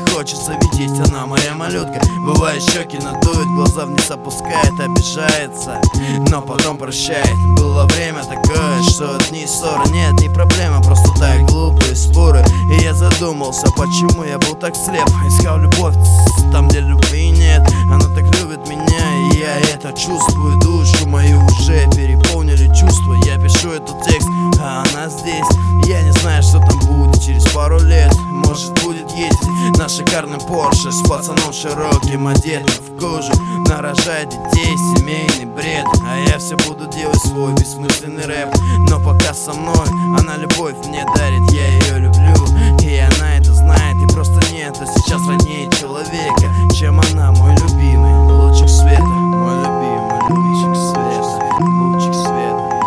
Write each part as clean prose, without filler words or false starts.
хочется видеть, она моя малютка. Бывает, щеки надует, глаза вниз опускает, обижается, но потом прощает. Было время такое, что одни ссоры, нет, не проблема, просто так глупые споры. И я задумался, почему я был так слеп. Искал любовь там, где любви нет. Она так любит меня, и я это чувствую. Душу мою уже переполнили чувства. Я пишу этот текст, а она здесь. Я не знаю, что там будет через пару лет. Может, будет ездить на шикарном Порше с пацаном широким, одетым в кожу, нарожать детей, семейный бред. А я все буду делать свой бессмысленный рэп. Но пока со мной она любовь мне дарит, я ее люблю, и она это знает. И просто нету сейчас роднее человека, чем она, мой любимый лучик света. Мой любимый лучик света, лучик света.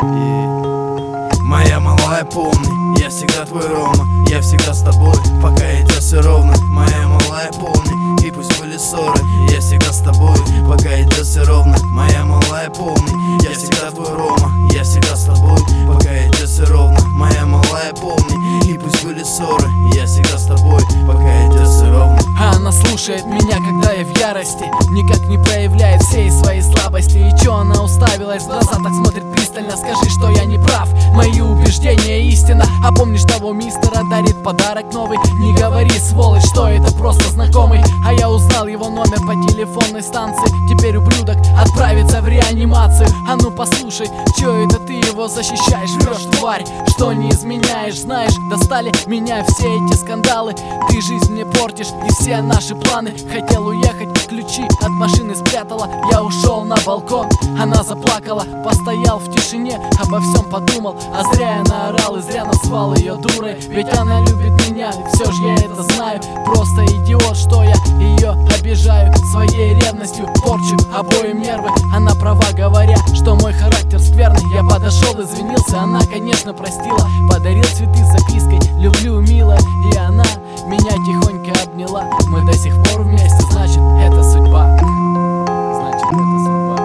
И моя малая полный, я всегда твой Рома, я всегда с тобой, пока идет все ровно. Моя малая полный, и пусть были ссоры, я всегда с тобой, пока идет все ровно. Моя малая полный, я всегда твой Рома, я всегда с тобой, пока идет все ровно. Моя малая полный, и пусть были ссоры, я всегда с тобой, пока идет все ровно. А она слушает меня, когда я в ярости, никак не проявляет всей своей слабости. И чё она уставилась в глаза, так смотрит пристально? Скажи, что я не прав, мои убеждения истина. А помнишь того мистера, дарит подарок новый? Не говори, сволочь, что это просто знакомый. А я узнал его номер по телефонной станции. Теперь ублюдок отправится в реанимацию. А ну послушай, чё это ты его защищаешь? Врешь, тварь, что не изменяешь. Знаешь, достали меня все эти скандалы. Ты жизнь мне портишь и все наши планы. Хотел уехать, ключи от машины спрятала. Я ушел на балкон, она заплакала. Постоял в тишине, обо всем подумал. А зря я наорал и зря назвал ее дурой. Ведь она любит меня, все ж я это знаю. Просто идиот, что я ее обижаю. Своей ревностью порчу обоим нервы. Она права, говоря, что мой характер скверный. Я подошел, извинился, она, конечно, простила. Подарил цветы с запиской: люблю, милая. И она меня тихонько обняла. Мы до сих пор вместе, значит, это судьба. Значит, это судьба.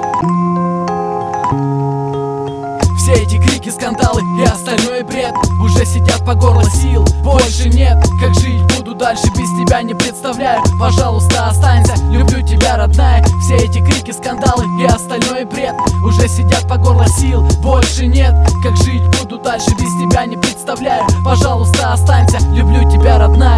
Все эти крики, скандалы и остальной бред уже сидят по горло, сил больше нет. Как жить буду дальше, без тебя не представляю. Пожалуйста, останься, люблю тебя, родная. Все эти крики, скандалы и остальной бред уже сидят по горло, сил больше нет. Как жить буду дальше, без тебя не представляю. Пожалуйста, останься, люблю тебя, родная.